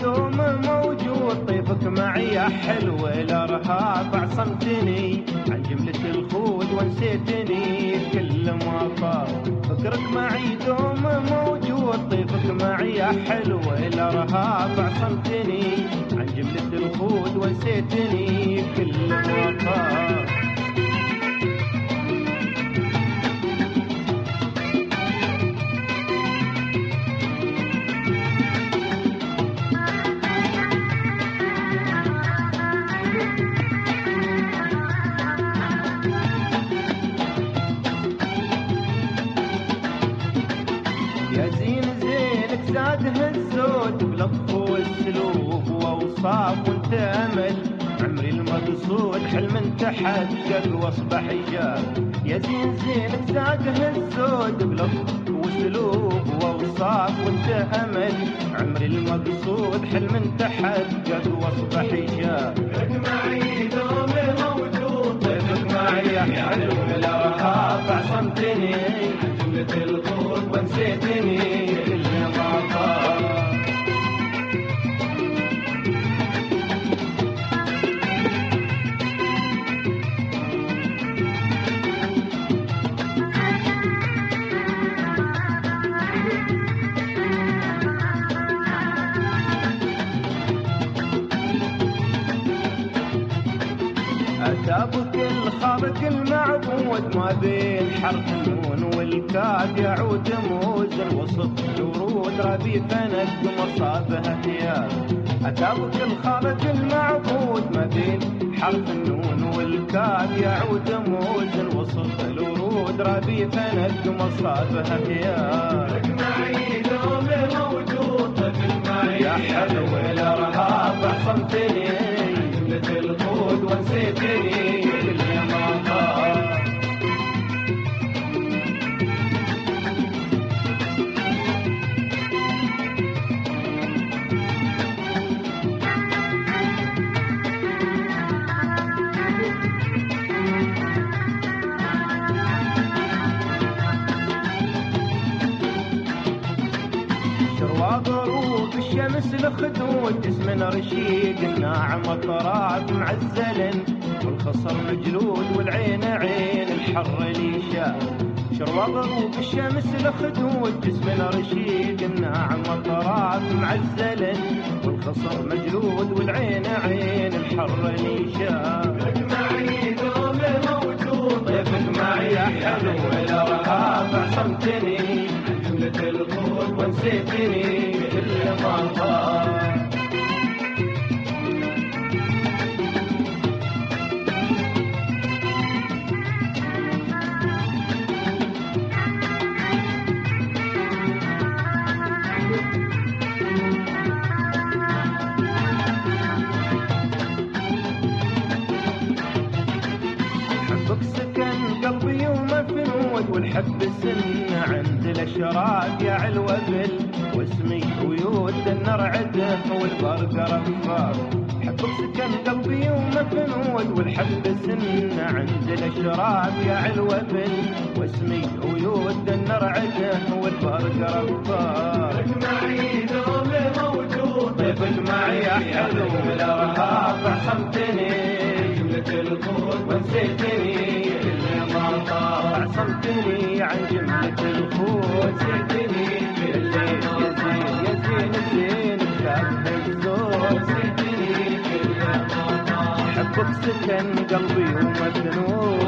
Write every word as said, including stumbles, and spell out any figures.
دوم موجود، طيفك معي يا حلو الارهاب عصمتني عن جملة الخود ونسيتني كل ما طار. فكرك معي دوم موجود، طيفك معي يا حلو الارهاب عصمتني عن جملة الخود ونسيتني كل ما طار. يا زين زينك زاده الزود بلطف والسلوب واوصاف وانت امل عمري المقصود حلم تحقق واصبح ايجاب. يا زين زينك زاده الزود بلطف وسلوب واوصاف وانت امل عمري المقصود حلم تحقق واصبح ايجاب. لك معي دوم موجود، طيفك معي يا حلو الارهاب عصمتني جملة الخود ونسيتني كل ما طار. أتابك الخارق المعبود ما بين حرف النون والكاف يعود موزن وسط الورود ربي فنك مصابها ثياب. أتابك الخارق المعبود ما بين حرف النون والكاف يعود موزن وسط الورود ربي فنك مصابها ثياب. لك معي دوم موجود، طيفك معي يا حلو الارهاب عصمتني جملة الخود ونسيتني كل ما طار. شروى غروب الشمس الخدود جسم رشيق الناعم اطراف معزل والخصر مجلود والعين عين الحر لي شاف. شروى غروب الشمس الخدود جسم رشيق الناعم اطراف معزل والخصر مجلود والعين عين الحر لي شاف. لك معي دوم موجود، طيفك معي يا حلو الارهاب عصمتني جملة الخود ونسيتني كل ما طار. حبك سكن قلبي ومفنود والحب سن عند الاشراق يا علوة بل واسمي ويود النار عده والبرق رفاق. حبك سكن قلبي ومفنود والحب سن عند الاشراق يا علوة بل واسمي ويود النار عده والبرق رفاق. لك معي دوم موجود، طيفك معي يا حلو الارهاب عصمتني جملة الخود ونسيتني كل ما طار. عصمتني عن جملة الخود ونسيتني يا زين يا زين يا زين زين بشاف الزود. ونسيتني كل ما طار. حبك سكن قلبي ومجنون